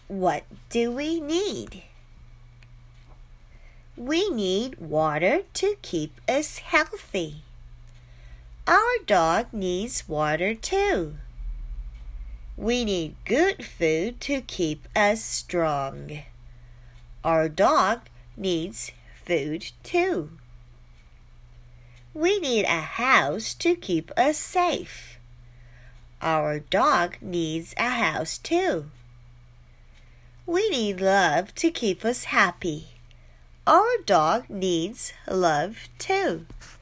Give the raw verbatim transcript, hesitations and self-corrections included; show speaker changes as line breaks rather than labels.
What do we need? We need water to keep us healthy. Our dog needs water too. We need good food to keep us strong. Our dog needs food too. We need a house to keep us safe. Our dog needs a house too. We need love to keep us happy. Our dog needs love too.